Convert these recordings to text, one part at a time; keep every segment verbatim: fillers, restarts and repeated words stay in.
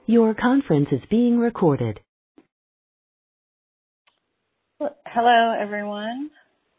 Your conference is being recorded. Hello, everyone.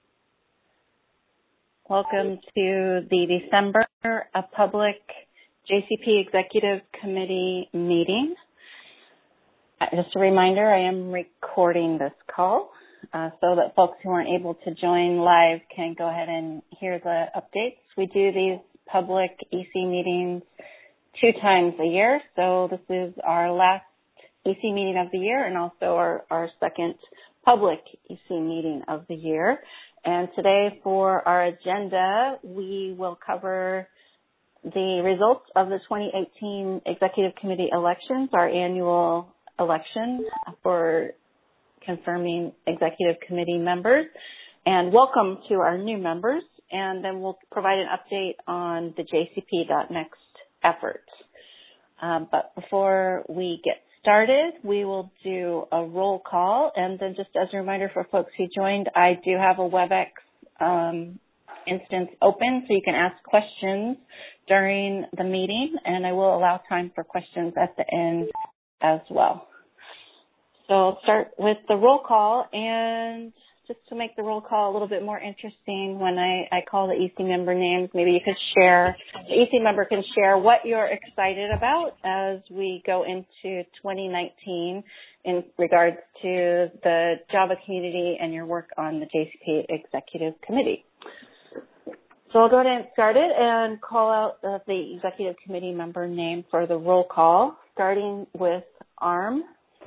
Welcome to the December uh, Public J C P Executive Committee meeting. Uh, just a reminder, I am recording this call uh, so that folks who aren't able to join live can go ahead and hear the updates. We do these public E C meetings two times a year, so this is our last E C meeting of the year and also our, our second public E C meeting of the year. And today for our agenda, we will cover the results of the twenty eighteen Executive Committee elections, our annual election for confirming Executive Committee members, and welcome to our new members. And then we'll provide an update on the J C P dot next effort. Um, but before we get started, we will do a roll call. And then just as a reminder for folks who joined, I do have a WebEx um, instance open so you can ask questions during the meeting, and I will allow time for questions at the end as well. So I'll start with the roll call, and just to make the roll call a little bit more interesting, when I, I call the E C member names, maybe you could share, the E C member can share what you're excited about as we go into twenty nineteen in regards to the Java community and your work on the J C P Executive Committee. So I'll go ahead and get started and call out the, the Executive Committee member name for the roll call, starting with ARM.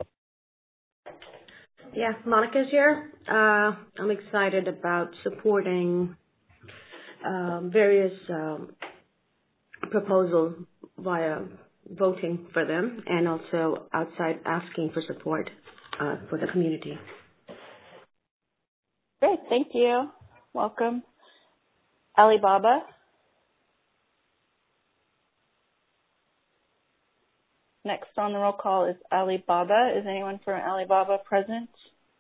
Yeah, Monica's here. Uh, I'm excited about supporting um, various um, proposals via voting for them and also outside asking for support uh, for the community. Great, thank you. Welcome. Alibaba. Next on the roll call is Alibaba. Is anyone from Alibaba present?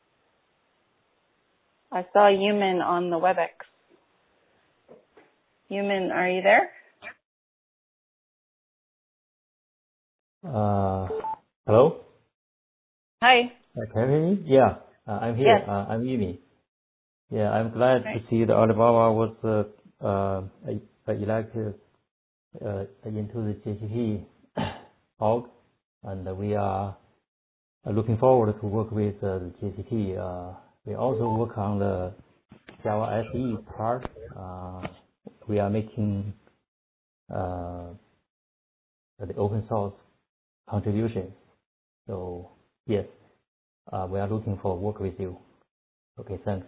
I saw Yumin on the WebEx. Yumin, are you there? Uh, hello? Hi. Uh, can you hear me? Yeah, uh, I'm here. Yes. Uh, I'm Yumin. Yeah, I'm glad Right. to see that Alibaba was uh, uh, elected uh, into the J C P org, and we are looking forward to work with uh, the J C P. Uh, we also work on the Java S E part. Uh, we are making uh, the open source contribution. So yes, uh, we are looking for work with you. Okay, thanks.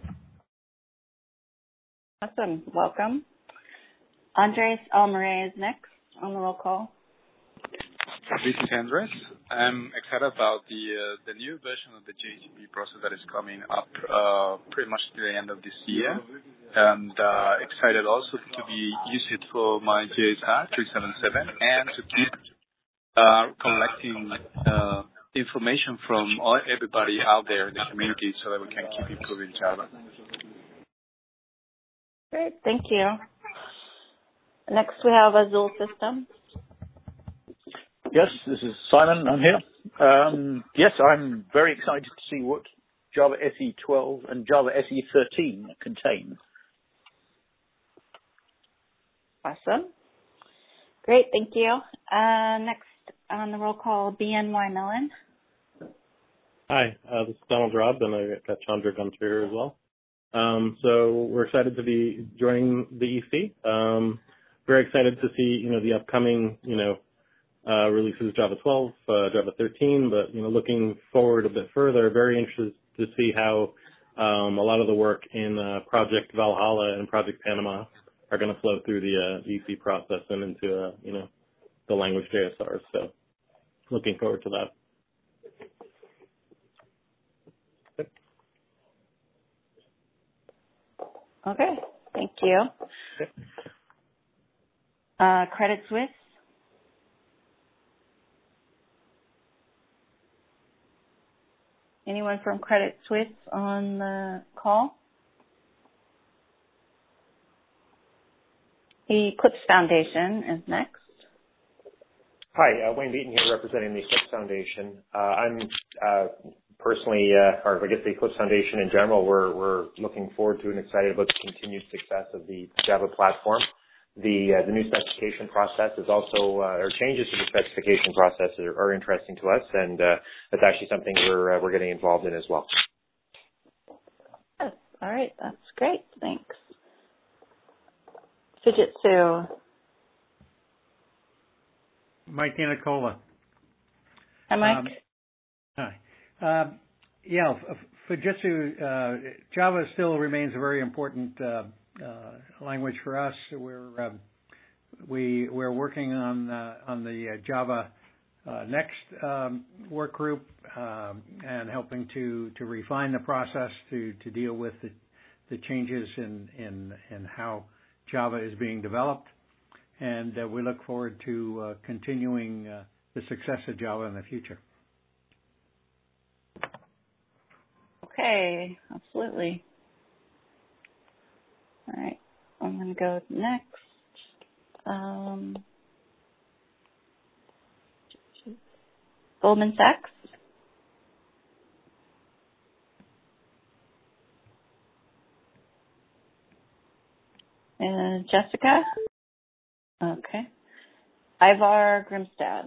Awesome. Welcome. Andres Almaray is next on the roll call. This is Andres. I'm excited about the uh, the new version of the J C P process that is coming up uh, pretty much to the end of this year, and uh, excited also to be used it for my J S R three seventy-seven and to keep uh, collecting uh, information from all, everybody out there in the community so that we can keep improving Java. Great, thank you. Next we have Azul Systems. Yes, this is Simon. I'm here. Um, yes, I'm very excited to see what Java S E twelve and Java S E thirteen contain. Awesome. Great, thank you. Uh, next on the roll call, B N Y Mellon. Hi, uh, this is Donald Robb, and I got Chandra Gunter here as well. Um, so we're excited to be joining the E C. Um, very excited to see, you know, the upcoming, you know, Uh, releases Java twelve, uh, Java thirteen, but, you know, looking forward a bit further, very interested to see how um, a lot of the work in uh, Project Valhalla and Project Panama are going to flow through the uh, E C process and into, uh, you know, the language J S Rs. So looking forward to that. Okay, thank you. Uh, Credit Suisse. Anyone from Credit Suisse on the call? The Eclipse Foundation is next. Hi, uh, Wayne Beaton here representing the Eclipse Foundation. Uh, I'm uh, personally, uh, or I guess the Eclipse Foundation in general, we're, we're looking forward to and excited about the continued success of the Java platform. The, uh, the new specification process is also, uh, or changes to the specification process are, are interesting to us, and uh, that's actually something we're, uh, we're getting involved in as well. Yes. All right. That's great. Thanks. Fujitsu. Mike Anicola. Hi, Mike. Um, hi. Uh, yeah, Fujitsu, uh, Java still remains a very important uh, uh, language for us. We're uh, we we're working on uh, on the uh, Java uh, Next um, work group um, and helping to, to refine the process to, to deal with the, the changes in, in in how Java is being developed. And uh, we look forward to uh, continuing uh, the success of Java in the future. Okay, absolutely. All right, I'm going to go next. Um, Goldman Sachs. And Jessica. Okay. Ivar Grimstad.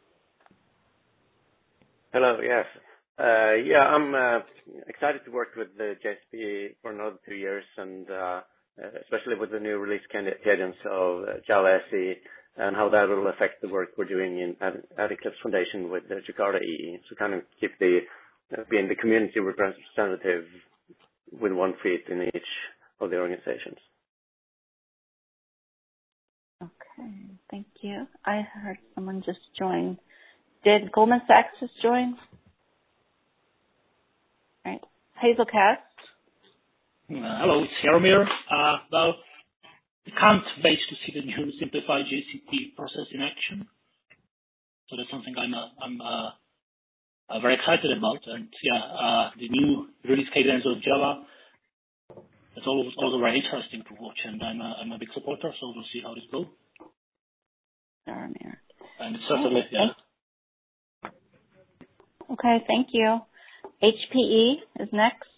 Hello, yes. Uh, yeah, I'm uh, excited to work with the J S P for another two years, and uh, especially with the new release cadence of uh, Java S E and how that will affect the work we're doing in at, at Eclipse Foundation with the Jakarta E E. So kind of keep the uh, being the community representative with one feet in each of the organizations. Okay, thank you. I heard someone just join. Did Goldman Sachs just join? All right. Hazel Cast. Uh, hello, it's Jaromir. Uh, well, I can't wait to see the new simplified J C P process in action. So that's something I'm uh, I'm uh, uh, very excited about. And yeah, uh, the new release cadence of Java. It's also, also very interesting to watch, and I'm a, I'm a big supporter. So we'll see how this goes. Jaromir. And it's certainly yeah. Okay, thank you. H P E is next.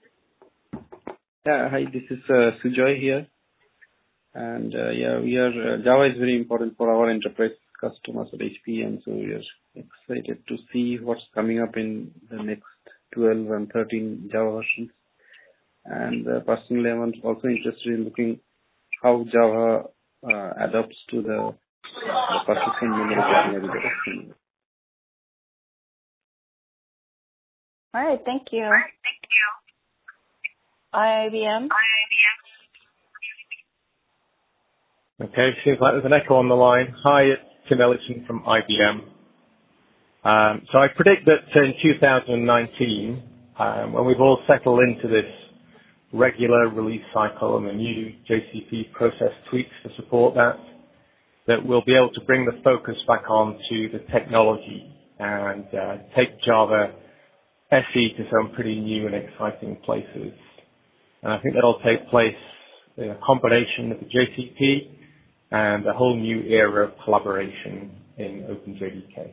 Yeah, hi, this is uh, Sujoy here. And uh, yeah, we are, uh, Java is very important for our enterprise customers at H P E, and so we are excited to see what's coming up in the next twelve and thirteen Java versions. And uh, personally, I'm also interested in looking how Java uh, adapts to the, the persistent memory technology direction. All right, thank you. All right, thank you. I B M. Okay, seems like there's an echo on the line. Hi, it's Tim Ellison from I B M. Um, so I predict that in two thousand nineteen, um, when we've all settled into this regular release cycle and the new J C P process tweaks to support that, that we'll be able to bring the focus back on to the technology and uh, take Java S E to some pretty new and exciting places. And I think that'll take place in a combination of the J C P and a whole new era of collaboration in OpenJDK.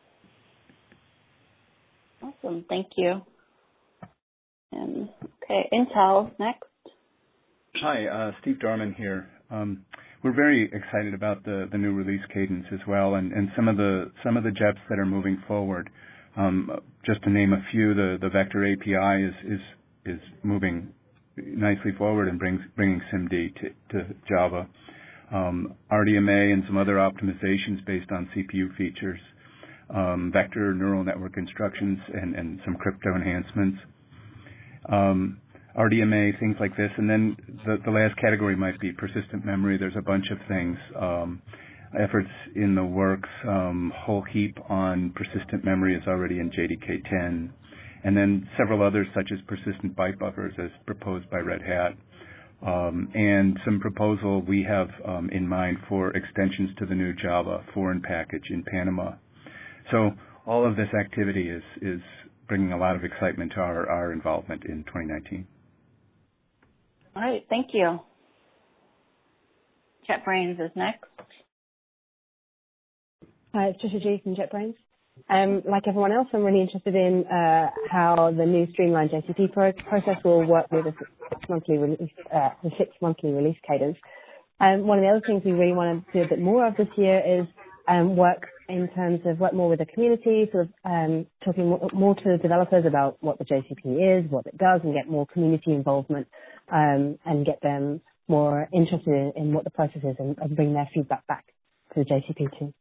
Awesome, thank you. And, okay, Intel next. Hi, uh, Steve Darman here. Um, we're very excited about the, the new release cadence as well, and, and some of the some of the J E Ps that are moving forward. Um, just to name a few, the, the Vector A P I is is is moving nicely forward and brings bringing SIMD to, to Java. Um, R D M A and some other optimizations based on C P U features. Um, vector neural network instructions and, and some crypto enhancements. Um, R D M A, things like this. And then the, the last category might be persistent memory. There's a bunch of things, um, efforts in the works. Um, whole heap on persistent memory is already in J D K ten. And then several others such as persistent byte buffers as proposed by Red Hat. Um, and some proposal we have um, in mind for extensions to the new Java foreign package in Panama. So all of this activity is, is bringing a lot of excitement to our, our involvement in twenty nineteen. All right, thank you. JetBrains is next. Hi, it's Trisha G from JetBrains. Um, like everyone else, I'm really interested in uh, how the new streamlined J C P pro- process will work with a six monthly release, uh, the six monthly release cadence. Um, one of the other things we really want to do a bit more of this year is um, work in terms of work more with the community, sort of um, talking more, more to the developers about what the J C P is, what it does, and get more community involvement um, and get them more interested in, in what the process is and, and bring their feedback back to the J C P team.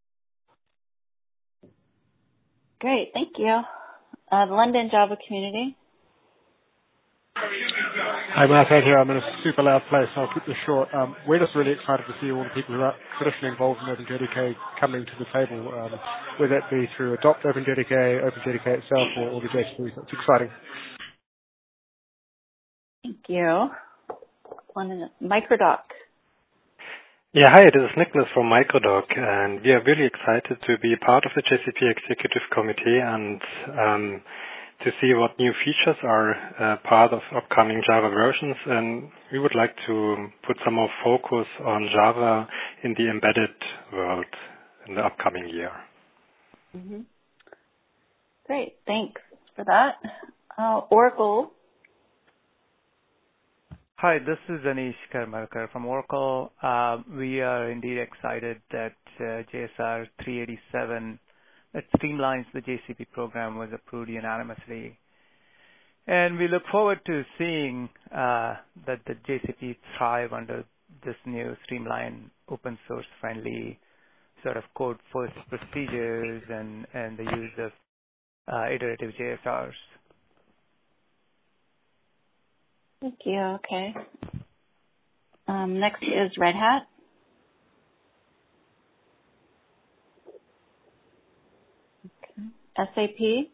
Great, thank you. Uh, the London Java community. Hi, Matt Ed here. I'm in a super loud place, so I'll keep this short. Um, we're just really excited to see all the people who are traditionally involved in OpenJDK coming to the table, um, whether it be through Adopt OpenJDK, OpenJDK itself, or all the J C Ps. It's exciting. Thank you. London Microdoc. Yeah, hi, this is Nicholas from Microdoc, and we are really excited to be part of the J C P Executive Committee and um, to see what new features are uh, part of upcoming Java versions, and we would like to put some more focus on Java in the embedded world in the upcoming year. Mm-hmm. Great, thanks for that. Uh, Oracle. Hi, this is Anish Karmarkar from Oracle. Uh, we are indeed excited that uh, J S R three eighty-seven that streamlines the J C P program was approved unanimously. And we look forward to seeing uh, that the J C P thrive under this new streamlined, open source friendly sort of code first procedures and, and the use of uh, iterative J S Rs. Thank you. Okay. Um, next is Red Hat. Okay. S A P.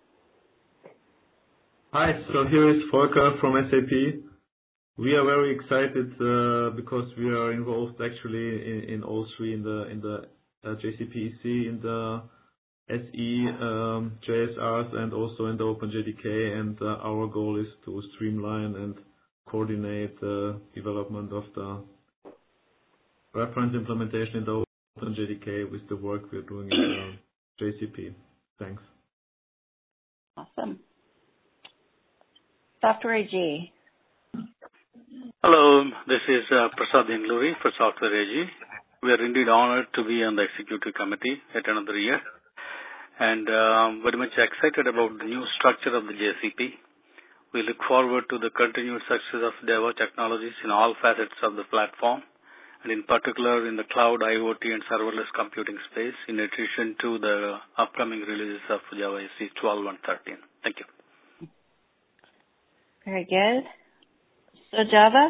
Hi, so here is Volker from S A P. We are very excited uh, because we are involved actually in, in all three, in the in the uh, J C P E C, in the S E, um, J S Rs, and also in the OpenJDK. And uh, our goal is to streamline and coordinate the development of the reference implementation in the OpenJDK with the work we're doing in the J C P. Thanks. Awesome. Software A G. Hello, this is uh, Prasad Ingluri for Software A G. We are indeed honored to be on the executive committee yet another year, and um, very much excited about the new structure of the J C P. We look forward to the continued success of Java technologies in all facets of the platform, and in particular in the cloud, IoT, and serverless computing space, in addition to the upcoming releases of Java S E twelve and thirteen. Thank you. Very good. So Java?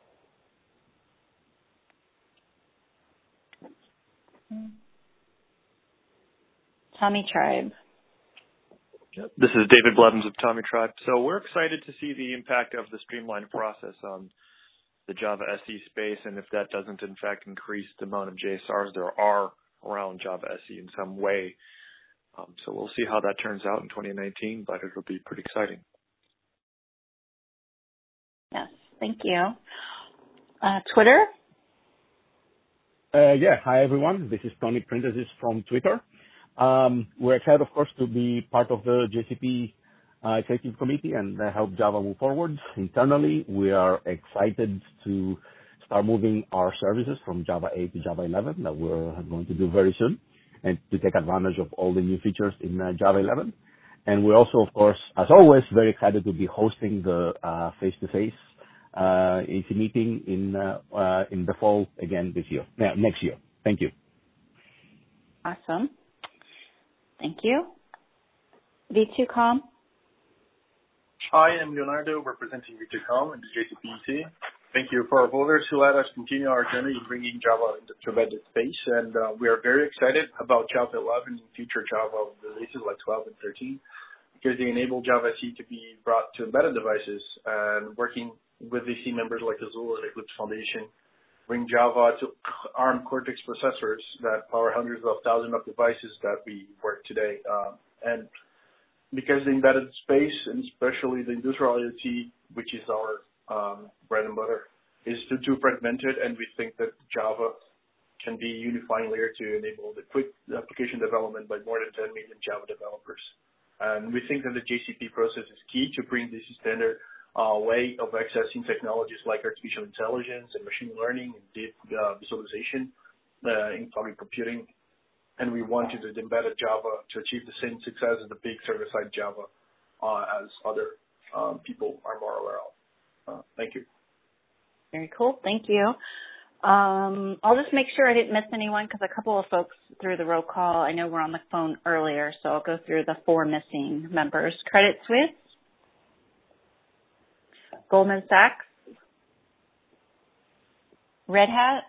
Tommy Tribe. This is David Blevins of Tommy Tribe. So we're excited to see the impact of the streamlined process on the Java S E space, and if that doesn't in fact increase the amount of J S Rs there are around Java S E in some way. Um, so we'll see how that turns out in twenty nineteen, but it'll be pretty exciting. Yes, thank you. Uh, Twitter? Uh, yeah, hi everyone. This is Tony Printezis from Twitter. Um, we're excited, of course, to be part of the J C P uh, Executive Committee and uh, help Java move forward. Internally, we are excited to start moving our services from Java eight to Java eleven that we're going to do very soon, and to take advantage of all the new features in uh, Java eleven. And we're also, of course, as always, very excited to be hosting the uh, face-to-face uh, A C meeting in uh, uh, in the fall again this year, uh, next year. Thank you. Awesome. Thank you. V two Com. Hi, I'm Leonardo, representing V two Com and the J C P E C. Thank you for our voters who let us continue our journey in bringing Java into embedded space, and uh, we are very excited about Java eleven and future Java releases like twelve and thirteen, because they enable Java S E to be brought to embedded devices, and working with V C members like Azul and Eclipse Foundation, bring Java to ARM Cortex processors that power hundreds of thousands of devices that we work today. Um, and because the embedded space, and especially the industrial IoT, which is our um, bread and butter, is too, too fragmented, and we think that Java can be a unifying layer to enable the quick application development by more than ten million Java developers. And we think that the J C P process is key to bring this standard uh, way of accessing technologies like artificial intelligence and machine learning and deep uh, visualization uh, in cloud computing. And we wanted to embed Java to achieve the same success as the big server-side Java uh, as other um, people are more aware of. Uh, thank you. Very cool. Thank you. Um, I'll just make sure I didn't miss anyone because a couple of folks through the roll call, I know we're on the phone earlier, so I'll go through the four missing members. Credit Suisse, Goldman Sachs, Red Hat,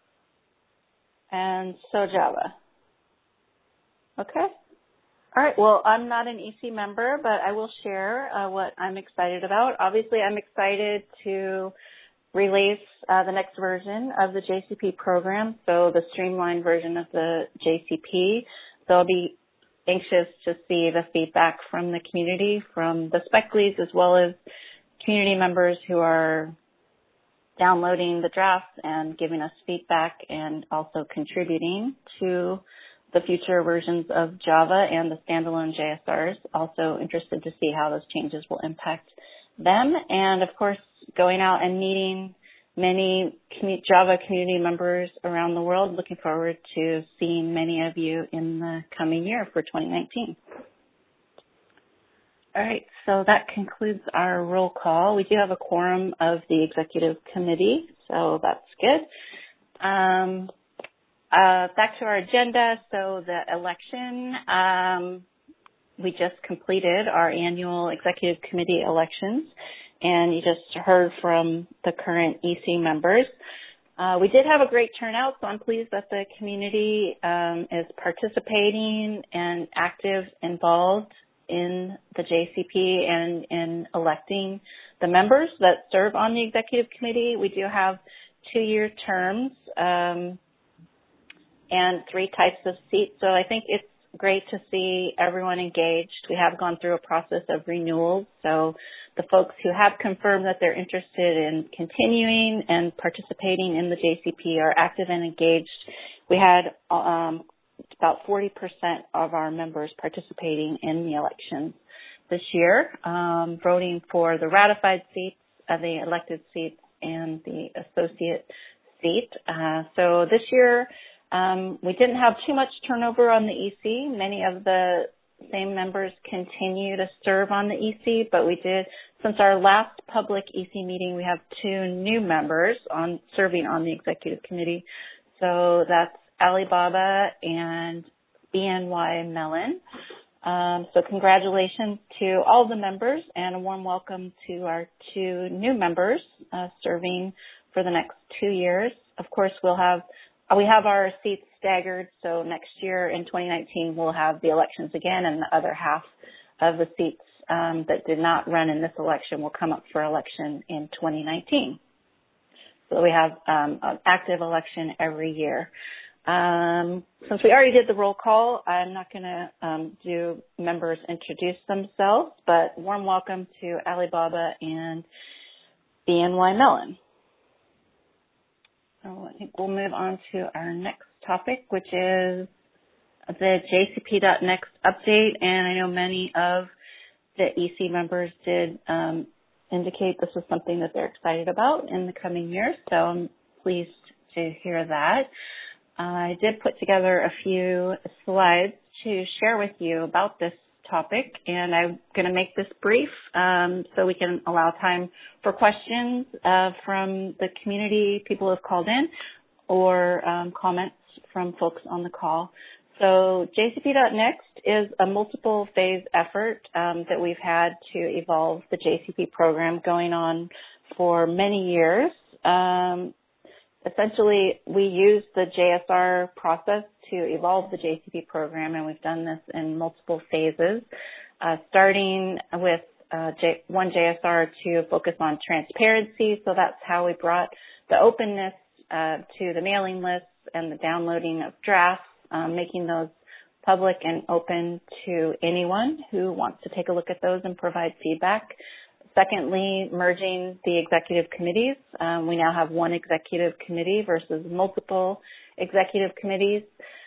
and Sojava. Okay. All right. Well, I'm not an E C member, but I will share uh, what I'm excited about. Obviously, I'm excited to release uh, the next version of the J C P program, so the streamlined version of the J C P. So I'll be anxious to see the feedback from the community, from the spec leads, as well as community members who are downloading the drafts and giving us feedback and also contributing to the future versions of Java and the standalone J S Rs. Also interested to see how those changes will impact them. And of course, going out and meeting many commu- Java community members around the world. Looking forward to seeing many of you in the coming year for twenty nineteen. All right, so that concludes our roll call. We do have a quorum of the executive committee, so that's good. Um, uh, back to our agenda. So the election, um, we just completed our annual executive committee elections, and you just heard from the current E C members. Uh, we did have a great turnout, so I'm pleased that the community um, is participating and active, involved in the J C P and in electing the members that serve on the executive committee. We do have two-year terms um, and three types of seats, so I think it's great to see everyone engaged. We have gone through a process of renewals, so the folks who have confirmed that they're interested in continuing and participating in the J C P are active and engaged. We had um, about forty percent of our members participating in the elections this year, um, voting for the ratified seats, uh, the elected seats, and the associate seat. Uh, so this year, um, we didn't have too much turnover on the E C. Many of the same members continue to serve on the E C, but we did, since our last public E C meeting, we have two new members on serving on the executive committee. So that's Alibaba and B N Y Mellon. Um, so congratulations to all the members and a warm welcome to our two new members uh, serving for the next two years. Of course, we'll have we have our seats staggered, so next year in twenty nineteen we'll have the elections again, and the other half of the seats um, that did not run in this election will come up for election in twenty nineteen. So we have um, an active election every year. Um, since we already did the roll call, I'm not going to um, do members introduce themselves, but warm welcome to Alibaba and B N Y Mellon. So I think we'll move on to our next topic, which is the J C P dot next update. And I know many of the E C members did um, indicate this was something that they're excited about in the coming years. So I'm pleased to hear that. I did put together a few slides to share with you about this topic, and I'm going to make this brief um, so we can allow time for questions uh, from the community, people who have called in, or um, comments from folks on the call. So J C P dot next is a multiple phase effort um, that we've had to evolve the J C P program going on for many years. Um, Essentially, we use the J S R process to evolve the J C P program, and we've done this in multiple phases, uh, starting with uh, J- one J S R to focus on transparency. So that's how we brought the openness uh, to the mailing lists and the downloading of drafts, um, making those public and open to anyone who wants to take a look at those and provide feedback. Secondly, merging the executive committees. Um, we now have one executive committee versus multiple executive committees.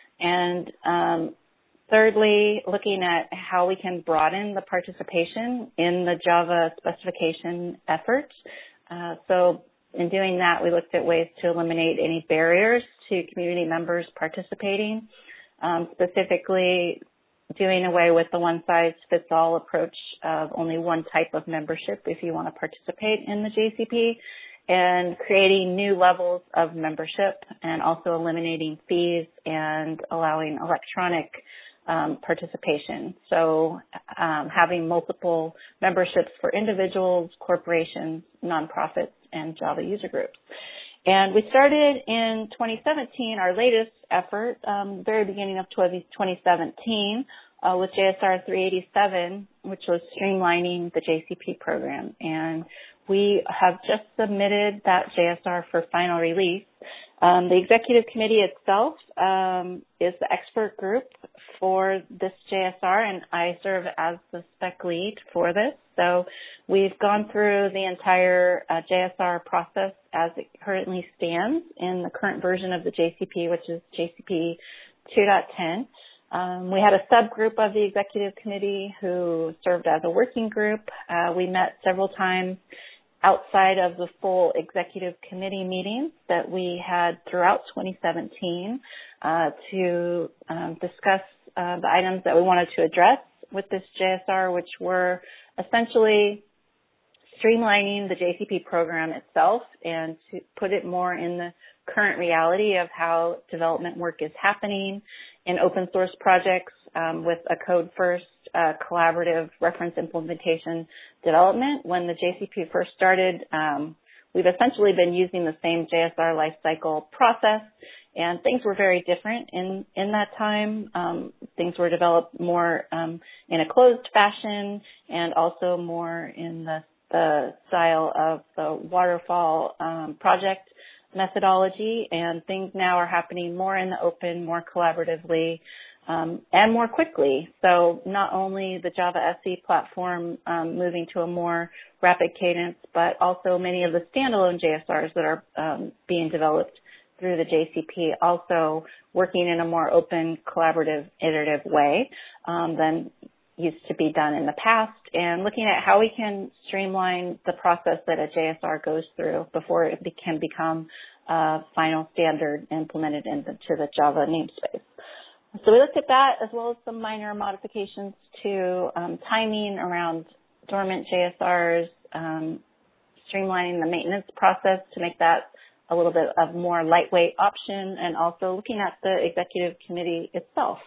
And um, thirdly, looking at how we can broaden the participation in the Java specification effort. Uh, so in doing that, we looked at ways to eliminate any barriers to community members participating, um, specifically doing away with the one-size-fits-all approach of only one type of membership if you want to participate in the J C P, and creating new levels of membership, and also eliminating fees and allowing electronic um, participation. So um, having multiple memberships for individuals, corporations, nonprofits, and Java user groups. And we started in twenty seventeen, our latest effort, um, very beginning of twenty seventeen, uh, with J S R three eighty-seven, which was streamlining the J C P program. And we have just submitted that J S R for final release. Um, the executive committee itself um, is the expert group for this J S R, and I serve as the spec lead for this. So we've gone through the entire uh, J S R process as it currently stands in the current version of the J C P, which is J C P two point ten. Um, we had a subgroup of the executive committee who served as a working group. Uh, we met several times outside of the full executive committee meetings that we had throughout twenty seventeen uh, to um, discuss uh, the items that we wanted to address with this J S R, which were essentially streamlining the J C P program itself and to put it more in the current reality of how development work is happening in open source projects um, with a code first uh, collaborative reference implementation development. When the J C P first started, um, we've essentially been using the same J S R lifecycle process, and things were very different in, in that time. Um, things were developed more um, in a closed fashion and also more in the, the style of the waterfall um, project methodology, and things now are happening more in the open, more collaboratively, um, and more quickly. So not only the Java S E platform um, moving to a more rapid cadence, but also many of the standalone J S Rs that are um, being developed through the J C P also working in a more open, collaborative, iterative way um, than used to be done in the past, and looking at how we can streamline the process that a J S R goes through before it be- can become a final standard implemented into the Java namespace. So we looked at that as well as some minor modifications to um, timing around dormant J S Rs, um, streamlining the maintenance process to make that a little bit of more lightweight option, and also looking at the executive committee itself.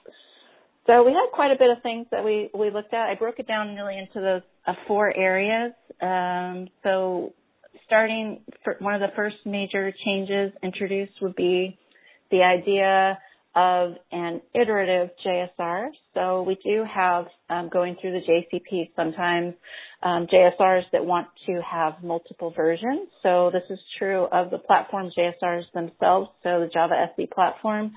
So we had quite a bit of things that we, we looked at. I broke it down really into those uh, four areas. Um, so starting, for one of the first major changes introduced would be the idea of an iterative J S R. So we do have, um, going through the J C P sometimes, um, J S Rs that want to have multiple versions. So this is true of the platform J S Rs themselves, so the Java S E platform.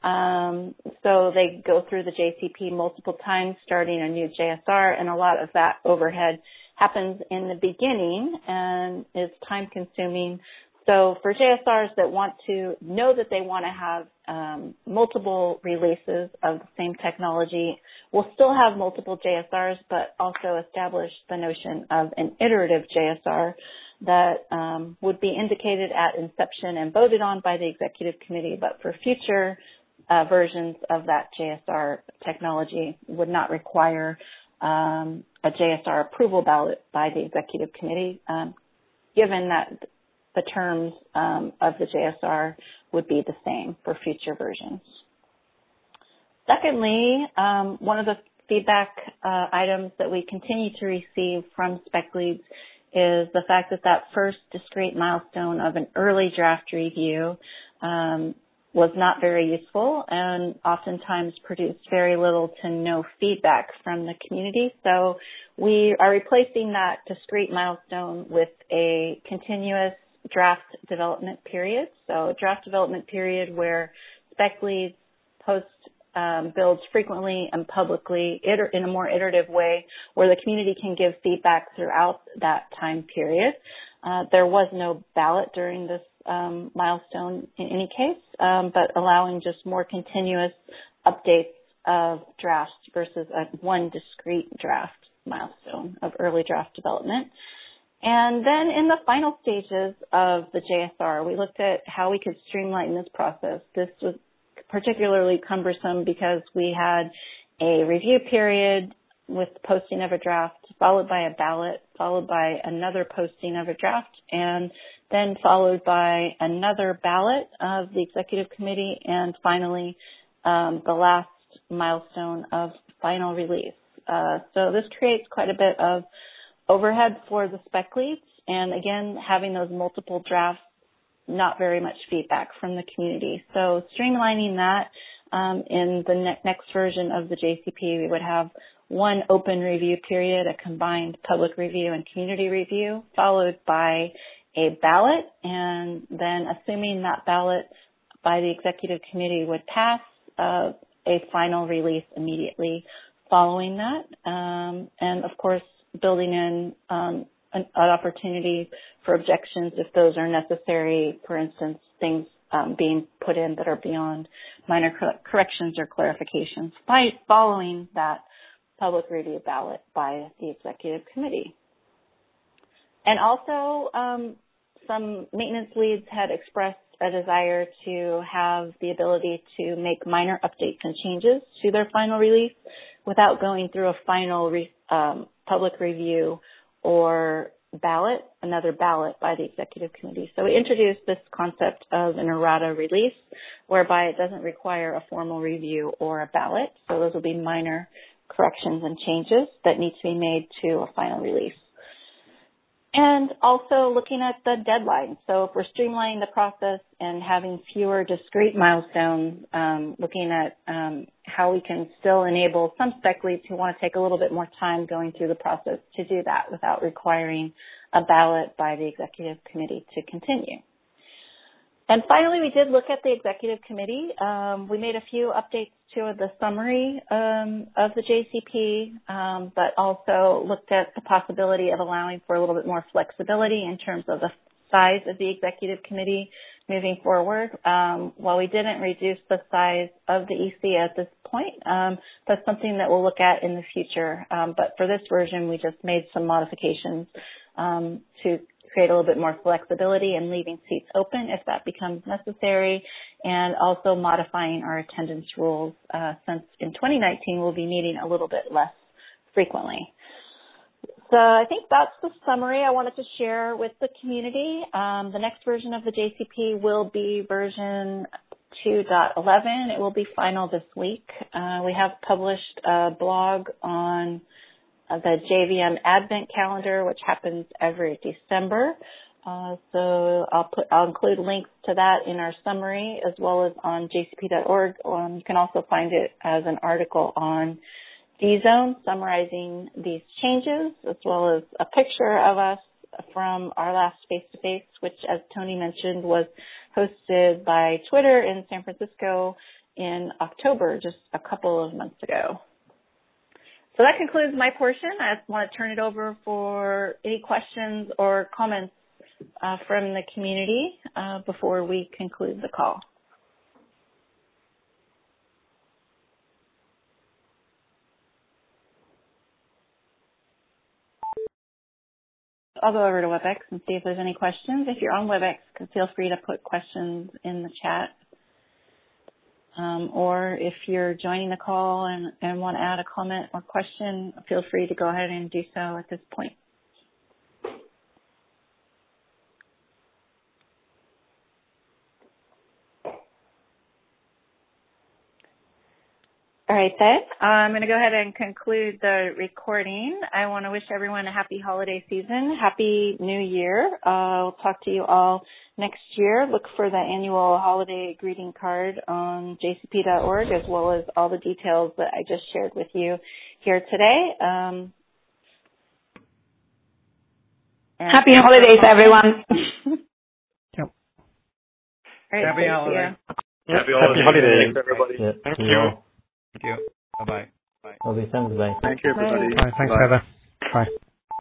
Um, so they go through the J C P multiple times, starting a new J S R, and a lot of that overhead happens in the beginning and is time consuming. So for J S Rs that want to know that they want to have um, multiple releases of the same technology, we'll still have multiple J S Rs, but also establish the notion of an iterative J S R that um, would be indicated at inception and voted on by the executive committee, but for future uh, versions of that J S R technology would not require um, a J S R approval ballot by the executive committee, um, given that the terms um, of the J S R would be the same for future versions. Secondly, um, one of the feedback uh, items that we continue to receive from spec leads is the fact that that first discrete milestone of an early draft review um, was not very useful and oftentimes produced very little to no feedback from the community. So we are replacing that discrete milestone with a continuous draft development period. So a draft development period where spec leads post um, builds frequently and publicly iter- in a more iterative way where the community can give feedback throughout that time period. Uh, there was no ballot during this um, milestone in any case, um, but allowing just more continuous updates of drafts versus a one discrete draft milestone of early draft development. And then in the final stages of the J S R, we looked at how we could streamline this process. This was particularly cumbersome because we had a review period with posting of a draft, followed by a ballot, followed by another posting of a draft, and then followed by another ballot of the executive committee, and finally um, the last milestone of final release. Uh, so this creates quite a bit of overhead for the spec leads, and again, having those multiple drafts, not very much feedback from the community. So streamlining that um, in the ne- next version of the J C P, we would have one open review period, a combined public review and community review, followed by a ballot, and then assuming that ballot by the executive committee would pass, uh, a final release immediately following that. Um, and of course, building in um, an, an opportunity for objections if those are necessary, for instance, things um, being put in that are beyond minor cor- corrections or clarifications by following that public review ballot by the executive committee. And also, um, some maintenance leads had expressed a desire to have the ability to make minor updates and changes to their final release without going through a final re- um, public review or ballot, another ballot by the executive committee. So we introduced this concept of an errata release, whereby it doesn't require a formal review or a ballot. So those will be minor corrections and changes that need to be made to a final release. And also looking at the deadline. So if we're streamlining the process and having fewer discrete milestones, um, looking at um, how we can still enable some spec leads who want to take a little bit more time going through the process to do that without requiring a ballot by the executive committee to continue. And finally, we did look at the executive committee. Um, we made a few updates to the summary um, of the J C P, um, but also looked at the possibility of allowing for a little bit more flexibility in terms of the size of the executive committee moving forward. Um, while we didn't reduce the size of the E C at this point, um, that's something that we'll look at in the future. Um, but for this version, we just made some modifications um, to create a little bit more flexibility and leaving seats open if that becomes necessary, and also modifying our attendance rules uh, since in twenty nineteen we'll be meeting a little bit less frequently. So I think that's the summary I wanted to share with the community. Um, the next version of the J C P will be version two point eleven. It will be final this week. Uh, we have published a blog on the J V M Advent Calendar, which happens every December. Uh, so I'll put, I'll include links to that in our summary as well as on j c p dot org. Um, you can also find it as an article on D Zone summarizing these changes, as well as a picture of us from our last face-to-face, which, as Tony mentioned, was hosted by Twitter in San Francisco in October, just a couple of months ago. So that concludes my portion. I want to turn it over for any questions or comments uh, from the community uh, before we conclude the call. I'll go over to WebEx and see if there's any questions. If you're on WebEx, feel free to put questions in the chat. Um, or if you're joining the call and, and want to add a comment or question, feel free to go ahead and do so at this point. All right, then. I'm going to go ahead and conclude the recording. I want to wish everyone a happy holiday season, happy new year. Uh, I'll talk to you all next year. Look for the annual holiday greeting card on j c p dot org, as well as all the details that I just shared with you here today. Um, happy holidays, everyone. Yep. All right, happy holidays. Happy holidays. Happy holidays. Thanks, everybody. Yeah. Thank you. you. Thank you. Bye-bye. Bye. Okay, thanks. Bye. Thank you, everybody. Bye. Thanks, Bye. Heather. Bye.